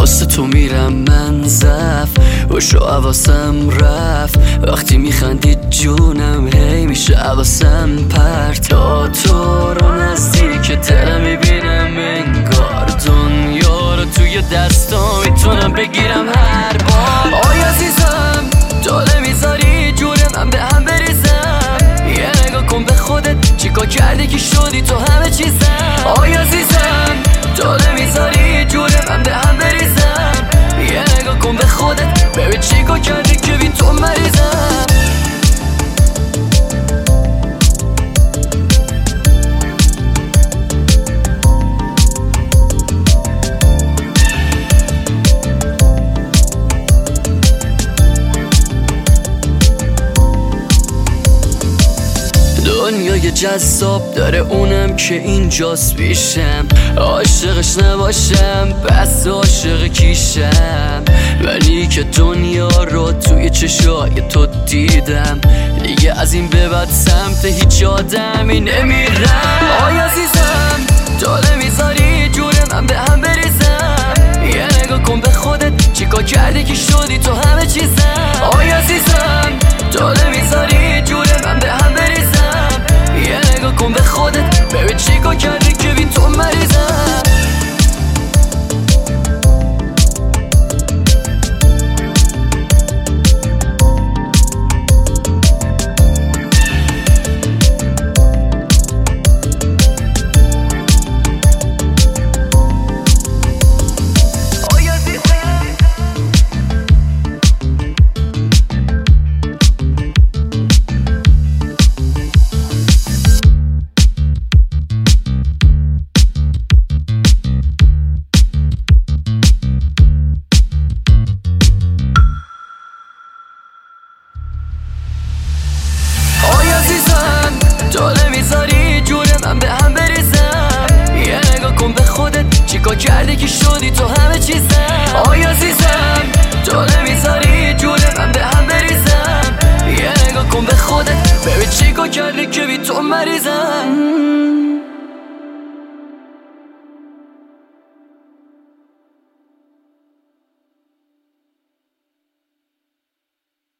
واسه تو میرم من زف وشو حواسم رفت وقتی میخندی جونم هی میشه حواسم پرت تا تو رو نزدیک دلم میبینم انگار دنیا رو توی دستام میتونم بگیرم هر بار. آی عزیزم جاله میذاری جون من به هم بریزم، یه نگاه کن به خودت چیکار کردی که شدی تو همه چیزم. آی عزیزم جاله میذاری جون من به هم بریزم، یه نگاه کن به خودت ببین چیکار کردی که بی تو مریضم. دنیای جذاب داره اونم که اینجاست پیشم، عاشقش نباشم پس عاشق کیشم، ولی که دنیا رو توی چشای تو دیدم دیگه از این به بعد سمت هیچ آدمی نمیرم. آی عزیزم جاله میذاری جون من به هم بریزم، یه نگاه کن به خودت چیکار کردی که شدی تو همه چیزم. آی عزیزم جاله میذاری جون من به هم بریزم، یه نگاه کن به خودت ببین چیکار کردی که بی تو مریضم. جاله میذاری جون من به هم بریزم، یه نگاه کن به خودت چیکار کردی که شدی تو همه چیزم. آی عزیزم جاله میذاری جون من به هم بریزم، یه نگاه کن به خودت ببین چیکار کردی که بی تو مریضم.